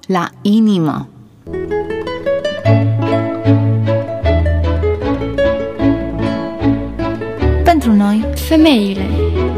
la inimă. Pentru noi, femeile.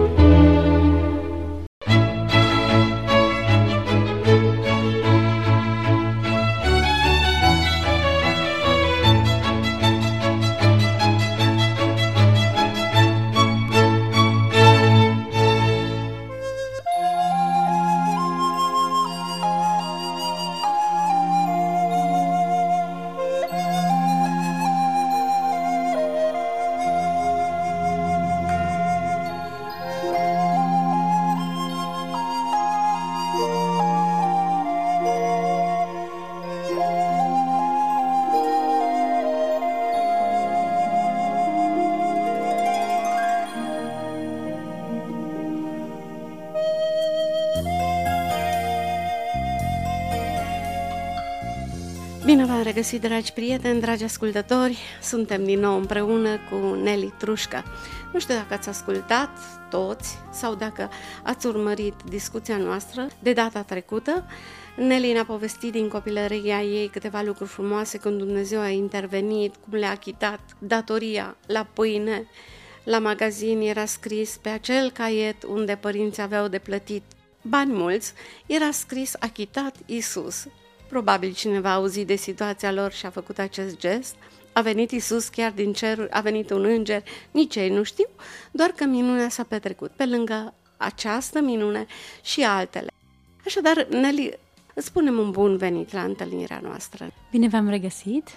Bine v-am regăsit, dragi prieteni, dragi ascultători. Suntem din nou împreună cu Nelly Trușca. Nu știu dacă ați ascultat toți sau dacă ați urmărit discuția noastră de data trecută. Nelly ne-a povestit din copilăria ei câteva lucruri frumoase, când Dumnezeu a intervenit, cum le-a achitat datoria la pâine. La magazin era scris pe acel caiet unde părinții aveau de plătit bani mulți, era scris achitat Iisus. Probabil cineva a auzit de situația lor și a făcut acest gest. A venit Iisus chiar din ceruri, a venit un înger, nici ei nu știu, doar că minunea s-a petrecut. Pe lângă această minune și altele. Așadar, Nelly, îți spunem un bun venit la întâlnirea noastră. Bine v-am regăsit!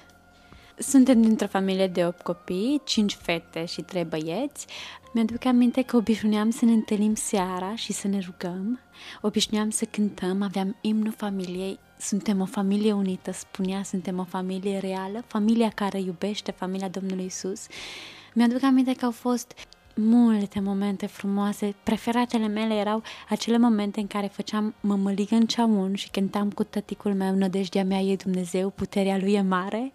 Suntem dintr-o familie de 8 copii, 5 fete și 3 băieți. Mi-aduc aminte că obișnuiam să ne întâlnim seara și să ne rugăm. Obișnuiam să cântăm, aveam imnul familiei. Suntem o familie unită, spunea, suntem o familie reală, familia care iubește, familia Domnului Iisus. Mi-aduc aminte că au fost multe momente frumoase. Preferatele mele erau acele momente în care făceam mămăligă în ceaun și cântam cu tăticul meu, nădejdea mea e Dumnezeu, puterea Lui e mare.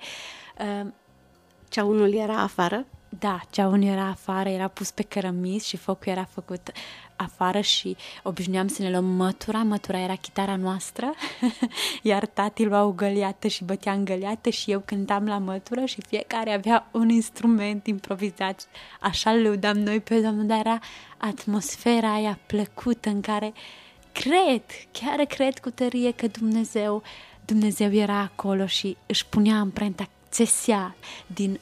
Ceaunul era afară? Da, ceaunul era afară, era pus pe cărămizi și focul era făcut afară și obișnuiam să ne luăm mătura. Mătura era chitara noastră, iar tati lua o găleată și bătea în găleată și eu cântam la mătură și fiecare avea un instrument improvizat. Așa îl lăudam noi pe Domnul, dar era atmosfera aia plăcută în care chiar cred cu tărie că Dumnezeu era acolo și își punea amprenta, țesea din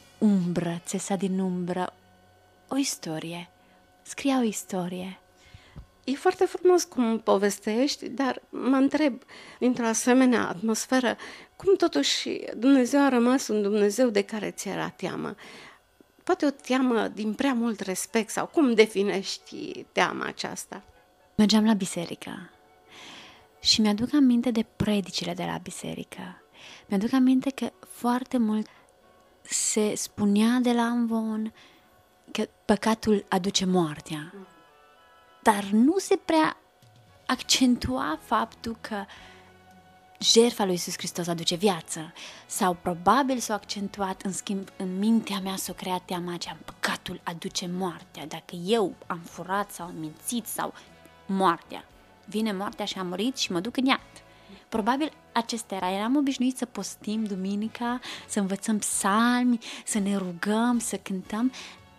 umbră, o istorie, scria o istorie. E foarte frumos cum povestești, dar mă întreb, dintr-o asemenea atmosferă, cum totuși Dumnezeu a rămas un Dumnezeu de care ți era teamă? Poate o teamă din prea mult respect, sau cum definești teama aceasta? Mergeam la biserică și mi-aduc aminte de predicile de la biserică. Mi-aduc aminte că foarte mult se spunea de la amvon că păcatul aduce moartea, dar nu se prea accentua faptul că jertfa lui Iisus Hristos aduce viață. Sau probabil s-a accentuat, în schimb, în mintea mea s-a creat teama aceea, păcatul aduce moartea. Dacă eu am furat sau am mințit sau moartea, vine moartea și am murit și mă duc în iad. Probabil acesta era. Eram obișnuiți să postim duminica, să învățăm psalmi, să ne rugăm, să cântăm,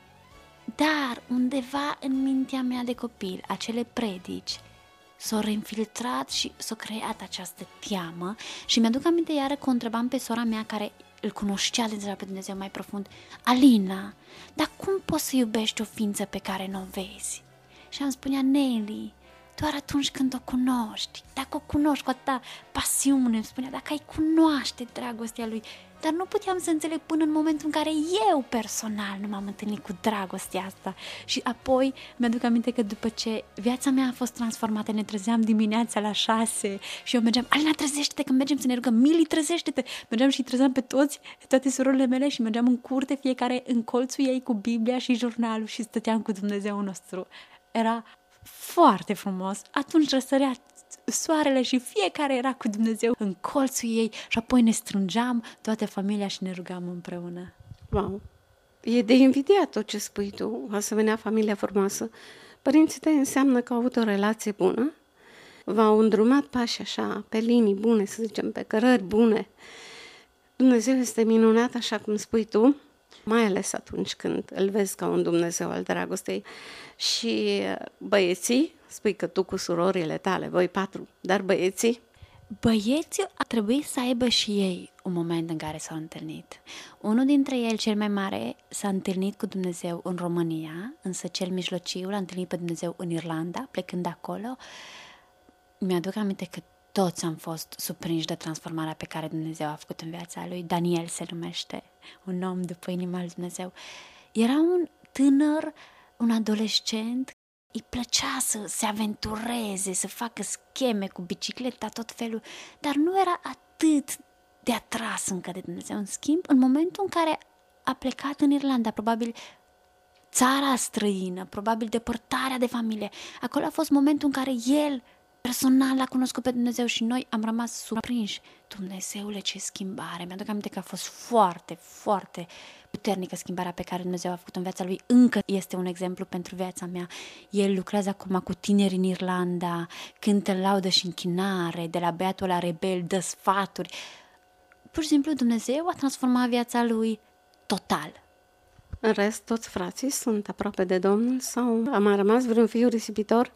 dar undeva în mintea mea de copil, acele predici s-au reînfiltrat și s-a creat această teamă și mi-aduc aminte iară că o întrebam pe sora mea care îl cunoștea deja pe Dumnezeu mai profund: Alina, dar cum poți să iubești o ființă pe care nu o vezi? Și îmi spunea: Nelly, doar atunci când o cunoști, dacă o cunoști cu atâta pasiune, îmi spunea, dacă ai cunoaște dragostea lui. Dar nu puteam să înțeleg până în momentul în care eu personal nu m-am întâlnit cu dragostea asta. Și apoi mi-aduc aminte că după ce viața mea a fost transformată, ne trezeam dimineața la 6 și eu mergeam: Alina, trezește-te, când mergem să ne rugăm, Mili, trezește-te. Mergeam și trezeam pe toate surorile mele și mergeam în curte, fiecare în colțul ei cu Biblia și jurnalul și stăteam cu Dumnezeu nostru. Era foarte frumos. Atunci răsărea soarele și fiecare era cu Dumnezeu în colțul ei și apoi ne strângeam toată familia și ne rugam împreună. Wow! E de invidiat tot ce spui tu, o asemenea familie frumoasă. Părinții tăi înseamnă că au avut o relație bună v-au îndrumat pași așa, pe linii bune, să zicem, pe cărări bune. Dumnezeu este minunat, așa cum spui tu, mai ales atunci când îl vezi ca un Dumnezeu al dragostei. Și băieții, spui că tu cu surorile tale, voi 4, dar băieții ar trebui să aibă și ei un moment în care s-au întâlnit. Unul dintre ei, cel mai mare, s-a întâlnit cu Dumnezeu în România, însă cel mijlociu l-a întâlnit pe Dumnezeu în Irlanda, plecând acolo. Mi-aduc aminte că toți am fost surprinși de transformarea pe care Dumnezeu a făcut în viața lui. Daniel se numește, un om după inima lui Dumnezeu. Era un tânăr, un adolescent, îi plăcea să se aventureze, să facă scheme cu bicicleta, tot felul, dar nu era atât de atras încă de Dumnezeu. În schimb, în momentul în care a plecat în Irlanda, probabil țara străină, probabil depărtarea de familie, acolo a fost momentul în care el personal l-a cunoscut pe Dumnezeu și noi am rămas surprinși. Dumnezeule, ce schimbare! Mi-aduc aminte că a fost foarte, foarte puternică schimbarea pe care Dumnezeu a făcut în viața lui. Încă este un exemplu pentru viața mea. El lucrează acum cu tineri în Irlanda, cântă în laudă și închinare, de la băiatul la rebel, dă sfaturi. Pur și simplu Dumnezeu a transformat viața lui total. În rest, toți frații sunt aproape de Domnul sau a mai rămas vreun fiu risipitor?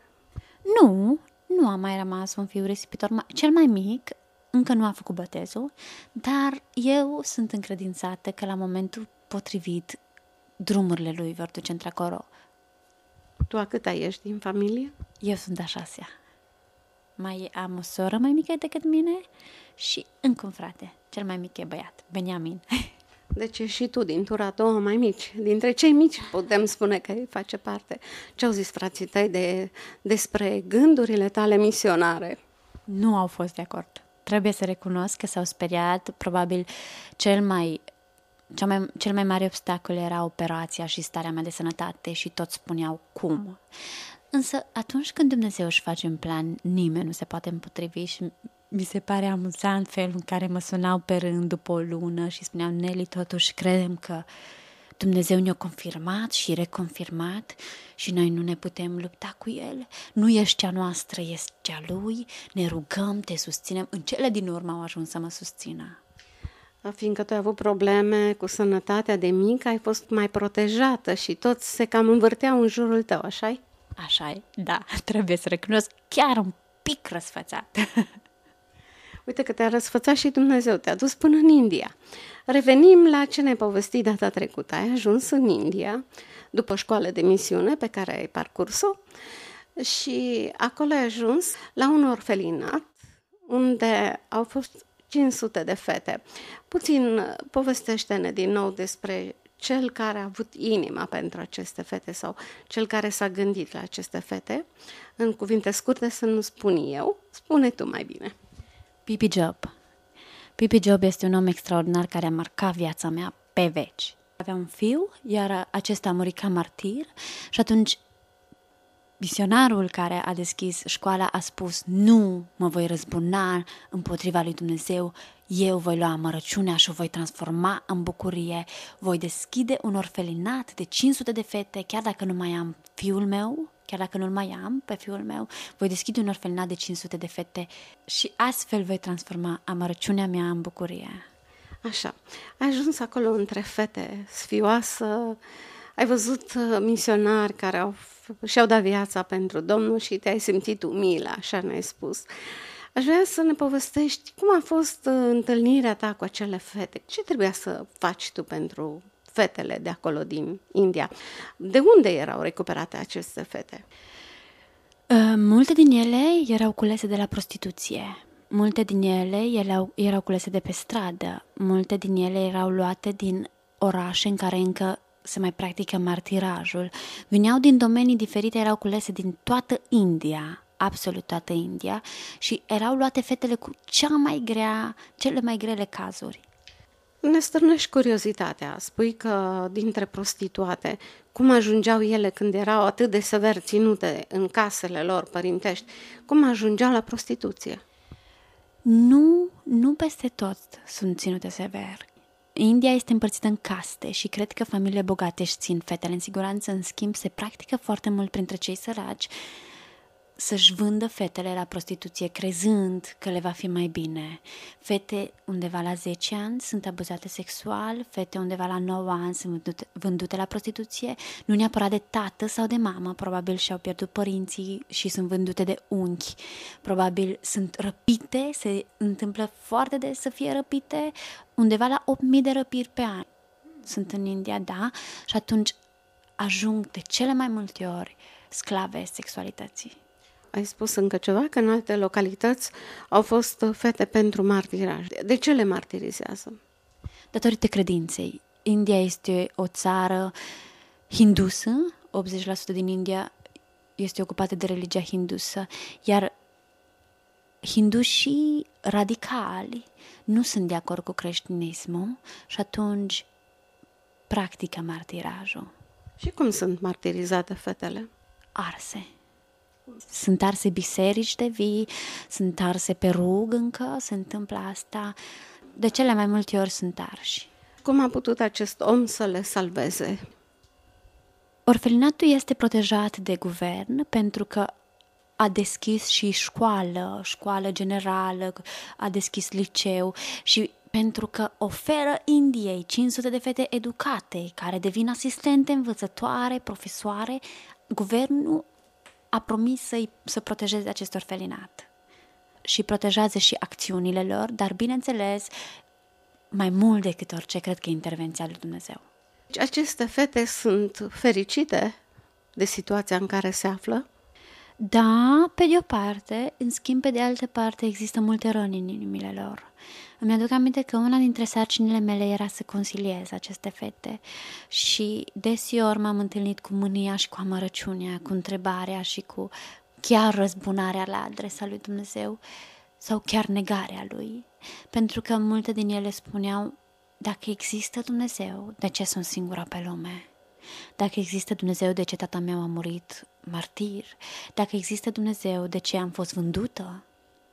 Nu a mai rămas un fiu risipitor. Cel mai mic încă nu a făcut botezul, dar eu sunt încredințată că la momentul potrivit drumurile lui vor duce într-acolo. Tu a câta ești din familie? Eu sunt a 6-a. Mai am o soră mai mică decât mine și încă un frate. Cel mai mic e băiat, Beniamin. Deci ești și tu din tura două mai mici. Dintre cei mici putem spune că face parte. Ce au zis frații tăi despre gândurile tale misionare? Nu au fost de acord. Trebuie să recunosc că s-au speriat. Probabil cel mai mare obstacol era operația și starea mea de sănătate și toți spuneau cum. Însă atunci când Dumnezeu își face un plan, nimeni nu se poate împotrivi și mi se pare amuzant felul în care mă sunau pe rând după o lună și spuneau: Nelly, totuși credem că Dumnezeu ne-a confirmat și reconfirmat și noi nu ne putem lupta cu El. Nu ești cea noastră, ești cea Lui, ne rugăm, te susținem. În cele din urmă au ajuns să mă susțină. Fiindcă tu ai avut probleme cu sănătatea de mică, ai fost mai protejată și toți se cam învârteau în jurul tău, așa-i? Așa-i, da, trebuie să recunosc, chiar un pic răsfățat. Uite că te-a răsfățat și Dumnezeu, te-a dus până în India. Revenim la ce ne-ai povestit data trecută. Ai ajuns în India după școală de misiune pe care ai parcurs-o și acolo ai ajuns la un orfelinat unde au fost 500 de fete. Puțin povestește-ne din nou despre cel care a avut inima pentru aceste fete sau cel care s-a gândit la aceste fete. În cuvinte scurte să nu spun eu, spune tu mai bine. Pipi Job. Pipi Job este un om extraordinar care a marcat viața mea pe veci. Avea un fiu, iar acesta a murit ca martir și atunci misionarul care a deschis școala a spus: nu mă voi răzbuna împotriva lui Dumnezeu, eu voi lua amărăciunea și o voi transforma în bucurie, voi deschide un orfelinat de 500 de fete, chiar dacă nu mai am fiul meu, chiar dacă nu-l mai am pe fiul meu, voi deschide un orfelinat de 500 de fete și astfel voi transforma amărăciunea mea în bucurie. Așa, ai ajuns acolo între fete, sfioasă, ai văzut misionari care și-au dat viața pentru Domnul și te-ai simțit umilă, așa ne-ai spus. Aș vrea să ne povestești cum a fost întâlnirea ta cu acele fete. Ce trebuia să faci tu pentru fetele de acolo din India? De unde erau recuperate aceste fete? Multe din ele erau culese de la prostituție. Multe din ele erau culese de pe stradă. Multe din ele erau luate din orașe în care încă se mai practică martirajul. Vineau din domenii diferite, erau culese din toată India, absolut toată India, și erau luate fetele cu cele mai grele cazuri. Ne stârnești curiozitatea. Spui că dintre prostituate, cum ajungeau ele când erau atât de sever ținute în casele lor părintești, cum ajungeau la prostituție? Nu peste tot sunt ținute sever. India este împărțită în caste și cred că familiile bogate își țin fetele în siguranță, în schimb se practică foarte mult printre cei săraci să-și vândă fetele la prostituție, crezând că le va fi mai bine. Fete undeva la 10 ani sunt abuzate sexual, fete undeva la 9 ani sunt vândute la prostituție, nu neapărat de tată sau de mamă, probabil și-au pierdut părinții și sunt vândute de unchi, probabil sunt răpite, se întâmplă foarte des să fie răpite, undeva la 8.000 de răpiri pe an. Sunt în India, da, și atunci ajung de cele mai multe ori sclave sexualității. Ai spus încă ceva, că în alte localități au fost fete pentru martiraj. De ce le martirizează? Datorită credinței. India este o țară hindusă, 80% din India este ocupată de religia hindusă, iar hindușii radicali nu sunt de acord cu creștinismul și atunci practică martirajul. Și cum sunt martirizate fetele? Arse. Sunt arse biserici de vii, sunt arse pe rug încă, se întâmplă asta. De cele mai multe ori sunt arși. Cum a putut acest om să le salveze? Orfelinatul este protejat de guvern pentru că a deschis și școală generală, a deschis liceu și pentru că oferă Indiei 500 de fete educate care devin asistente, învățătoare, profesoare, guvernul a promis să protejeze acest orfelinat și protejează și acțiunile lor, dar bineînțeles, mai mult decât orice, cred că e intervenția lui Dumnezeu. Aceste fete sunt fericite de situația în care se află? Da, pe de o parte, în schimb, pe de altă parte, există multe răni în inimile lor. Îmi aduc aminte că una dintre sarcinile mele era să conciliez aceste fete și deseori m-am întâlnit cu mânia și cu amărăciunea, cu întrebarea și cu chiar răzbunarea la adresa lui Dumnezeu sau chiar negarea lui, pentru că multe din ele spuneau, dacă există Dumnezeu, de ce sunt singura pe lume? Dacă există Dumnezeu, de ce tata meu a murit martir? Dacă există Dumnezeu, de ce am fost vândută?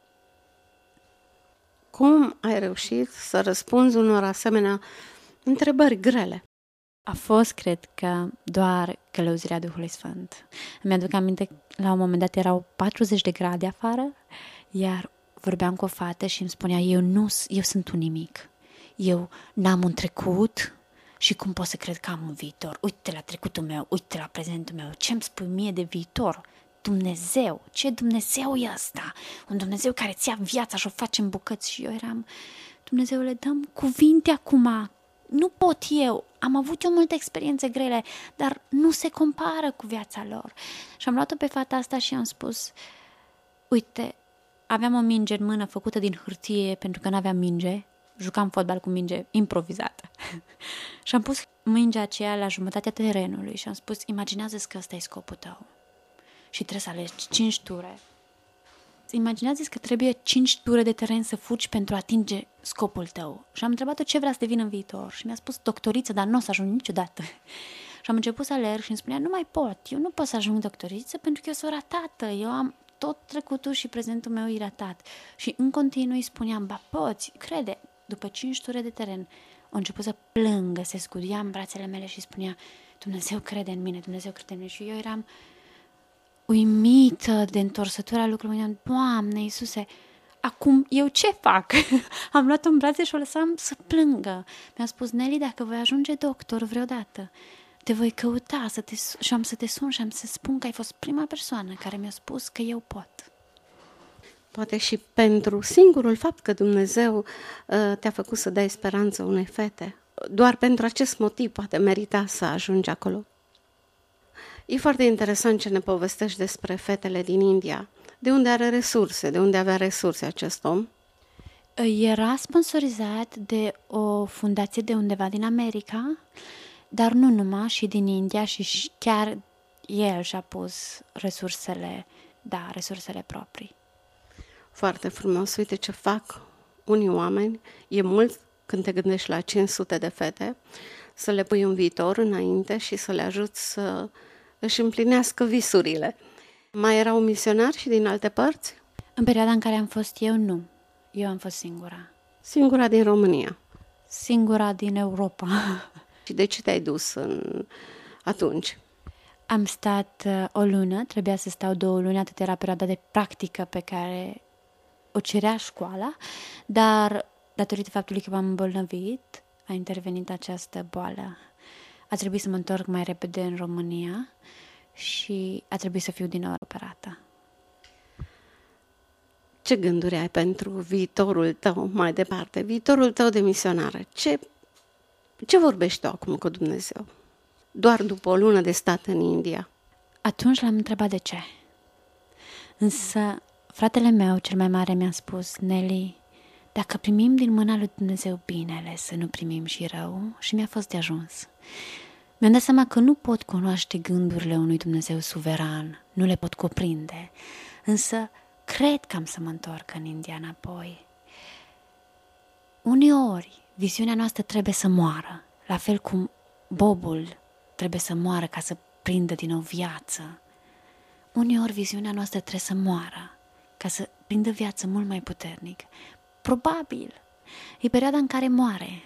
Cum ai reușit să răspunzi unor asemenea întrebări grele? A fost, cred că, doar călăuzirea Duhului Sfânt. Îmi aduc aminte, la un moment dat erau 40 de grade afară, iar vorbeam cu o fată și îmi spunea, eu sunt un nimic. Eu n-am un trecut și cum pot să cred că am un viitor? Uite la trecutul meu, uite la prezentul meu, ce-mi spui mie de viitor? Dumnezeu, ce Dumnezeu e ăsta? Un Dumnezeu care ți ia viața și o face în bucăți. Și eu eram, Dumnezeule, dăm cuvinte acum, nu pot eu, am avut eu multe experiențe grele, dar nu se compară cu viața lor. Și am luat-o pe fata asta și am spus, uite, aveam o minge în mână făcută din hârtie pentru că n-aveam minge, jucam fotbal cu minge improvizată. Și am pus mingea aceea la jumătatea terenului și am spus, imaginează-ți că ăsta e scopul tău. Și trebuie să alegi 5 ture. Imaginează-ți că trebuie 5 ture de teren să fugi pentru a atinge scopul tău. Și am întrebat-o ce vrea să devină în viitor. Și mi-a spus doctoriță, dar nu o să ajung niciodată. Și am început să alerg și îmi spunea, nu mai pot, eu nu pot să ajung doctoriță pentru că eu sunt ratată. Eu am tot trecutul și prezentul meu iratat. Și în continuu îi spuneam, ba poți, crede. După 5 ture de teren, a început să plângă, se scudia în brațele mele și spunea, Dumnezeu crede în mine, Dumnezeu crede în mine. Și eu eram uimită de întorsătura lucrurilor. Mă gândeam, Doamne, Iisuse, acum eu ce fac? Am luat-o în brațe și o lăsam să plângă. Mi-a spus, Nelly, dacă voi ajunge doctor vreodată, te voi căuta și am să te sun și am să spun că ai fost prima persoană care mi-a spus că eu pot. Poate și pentru singurul fapt că Dumnezeu te-a făcut să dai speranță unei fete. Doar pentru acest motiv poate merita să ajungi acolo. E foarte interesant ce ne povestești despre fetele din India. De unde are resurse? De unde avea resurse acest om? Era sponsorizat de o fundație de undeva din America, dar nu numai, și din India, și chiar el și-a pus resursele proprii. Foarte frumos. Uite ce fac unii oameni. E mult când te gândești la 500 de fete, să le pui un viitor înainte și să le ajuți să își împlinească visurile. Mai erau misionari și din alte părți? În perioada în care am fost eu, nu. Eu am fost singura. Singura din România? Singura din Europa. Și de ce te-ai dus atunci? Am stat o lună, trebuia să stau 2 luni, atât era perioada de practică pe care o cerea școala, dar datorită faptului că m-am îmbolnăvit, a intervenit această boală. A trebuit să mă întorc mai repede în România și a trebuit să fiu din nou operată. Ce gânduri ai pentru viitorul tău mai departe, viitorul tău de misionară? Ce vorbești tu acum cu Dumnezeu? Doar după o lună de stat în India. Atunci l-am întrebat de ce. Însă fratele meu, cel mai mare, mi-a spus: Nelly, dacă primim din mâna lui Dumnezeu binele, să nu primim și rău, și mi-a fost de ajuns. Mi-am dat seama că nu pot cunoaște gândurile unui Dumnezeu suveran, nu le pot cuprinde, însă cred că am să mă întorc în India înapoi. Uneori, viziunea noastră trebuie să moară, la fel cum bobul trebuie să moară ca să prindă din nou viață. Uneori, viziunea noastră trebuie să moară ca să prindă viață mult mai puternic. Probabil, e perioada în care moare.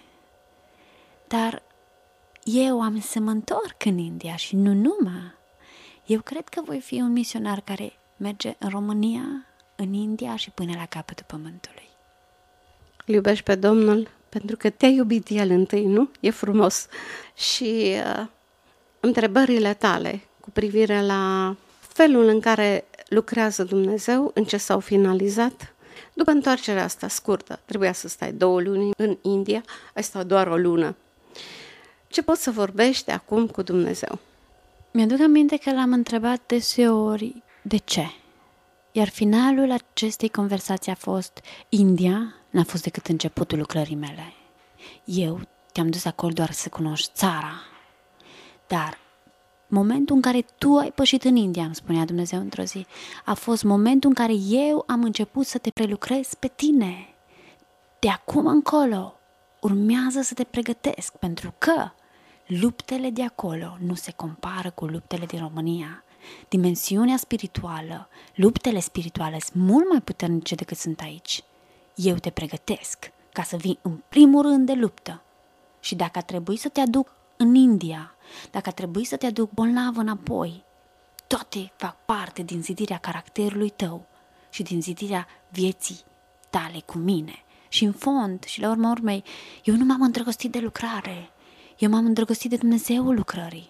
Dar eu am să mă întorc în India și nu numai. Eu cred că voi fi un misionar care merge în România, în India și până la capătul pământului. Îl iubești pe Domnul pentru că te-a iubit El întâi, nu? E frumos. Și întrebările tale cu privire la felul în care lucrează Dumnezeu, în ce s-au finalizat, după întoarcerea asta scurtă, trebuia să stai 2 luni în India, ai stat doar o lună. Ce poți să vorbești acum cu Dumnezeu? Mi-aduc aminte că l-am întrebat deseori de ce. Iar finalul acestei conversații a fost: India n-a fost decât începutul lucrării mele. Eu te-am dus acolo doar să cunoști țara. Dar momentul în care tu ai pășit în India, îmi spunea Dumnezeu într-o zi, a fost momentul în care eu am început să te prelucrez pe tine. De acum încolo urmează să te pregătesc, pentru că luptele de acolo nu se compară cu luptele din România. Dimensiunea spirituală, luptele spirituale sunt mult mai puternice decât sunt aici. Eu te pregătesc ca să vii în primul rând de luptă. Și dacă a trebuit să te aduc în India, dacă a trebuit să te aduc bolnav înapoi, toate fac parte din zidirea caracterului tău și din zidirea vieții tale cu mine. Și în fond, și la urma urmei, eu nu m-am îndrăgostit de lucrare, eu m-am îndrăgostit de Dumnezeul lucrării.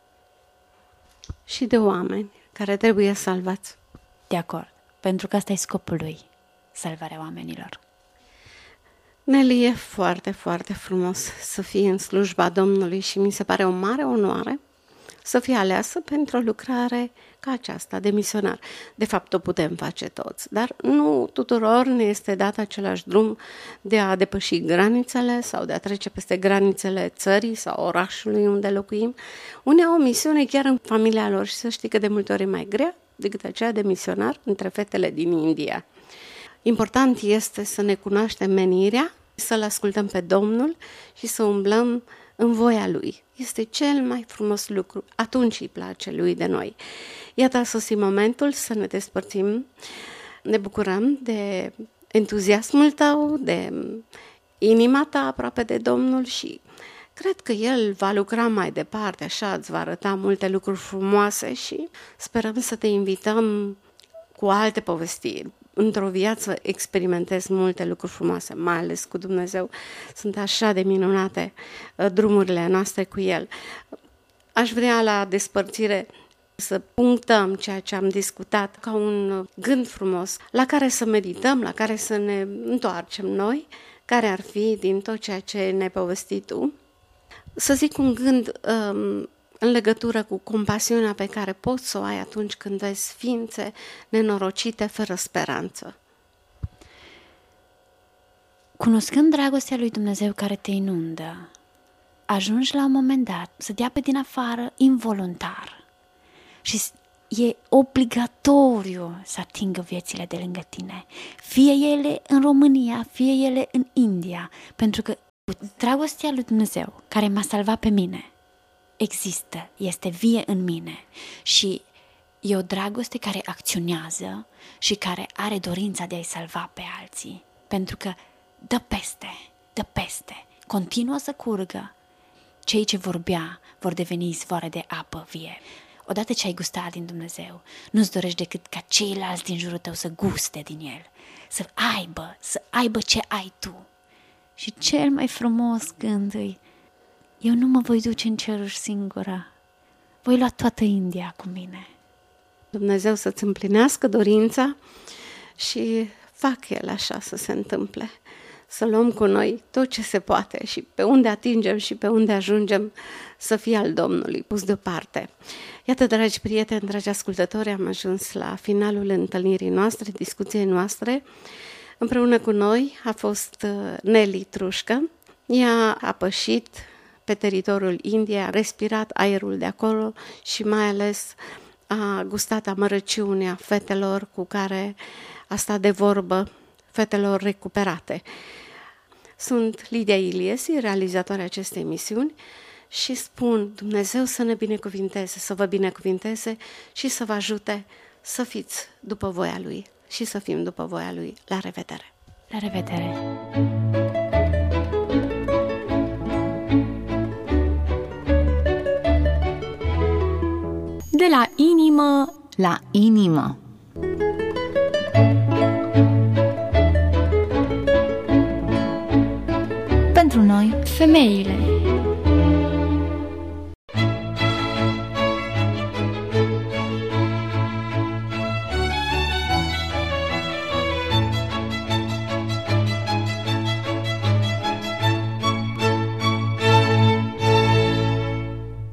Și de oameni care trebuie salvați. De acord, pentru că asta e scopul lui, salvarea oamenilor. Nelly, e foarte, foarte frumos să fii în slujba Domnului și mi se pare o mare onoare să fii aleasă pentru o lucrare ca aceasta de misionar. De fapt, o putem face toți, dar nu tuturor ne este dat același drum de a depăși granițele sau de a trece peste granițele țării sau orașului unde locuim. Unii au o misiune chiar în familia lor și să știi că de multe ori e mai grea decât aceea de misionar între fetele din India. Important este să ne cunoaștem menirea, să-L ascultăm pe Domnul și să umblăm în voia Lui. Este cel mai frumos lucru, atunci îi place Lui de noi. Iată, a sosit momentul să ne despărțim. Ne bucurăm de entuziasmul tău, de inima ta aproape de Domnul și cred că El va lucra mai departe, așa îți va arăta multe lucruri frumoase și sperăm să te invităm cu alte povestiri. Într-o viață experimentezi multe lucruri frumoase, mai ales cu Dumnezeu. Sunt așa de minunate drumurile noastre cu El. Aș vrea la despărțire să punctăm ceea ce am discutat ca un gând frumos la care să medităm, la care să ne întoarcem noi, care ar fi din tot ceea ce ne-ai povestit tu. Să zic un gând în legătură cu compasiunea pe care poți să o ai atunci când vezi ființe nenorocite fără speranță. Cunoscând dragostea lui Dumnezeu care te inundă, ajungi la un moment dat să dea pe din afară involuntar și e obligatoriu să atingă viețile de lângă tine, fie ele în România, fie ele în India, pentru că dragostea lui Dumnezeu care m-a salvat pe mine există, este vie în mine și e o dragoste care acționează și care are dorința de a-i salva pe alții, pentru că dă peste, continuă să curgă. Cei ce vor bea vor deveni izvoare de apă vie. odată ce ai gustat din Dumnezeu, nu-ți dorești decât ca ceilalți din jurul tău să guste din El, să aibă ce ai tu. Și cel mai frumos gând e, eu nu mă voi duce în ceruri singura, voi lua toată India cu mine. Dumnezeu să-ți împlinească dorința și fac El așa să se întâmple. Să luăm cu noi tot ce se poate și pe unde atingem și pe unde ajungem să fie al Domnului pus deoparte. Iată, dragi prieteni, dragi ascultători, am ajuns la finalul întâlnirii noastre, discuției noastre. Împreună cu noi a fost Nelly Trușcă. Ea a pășit pe teritoriul Indiei, a respirat aerul de acolo și mai ales a gustat amărăciunea fetelor cu care a stat de vorbă, fetelor recuperate. Sunt Lidia Iliesi, realizatoarea acestei emisiuni, și spun Dumnezeu să ne binecuvinteze, să vă binecuvinteze și să vă ajute să fiți după voia Lui și să fim după voia Lui. La revedere! La revedere! De la inimă la inimă. Pentru noi, femeile.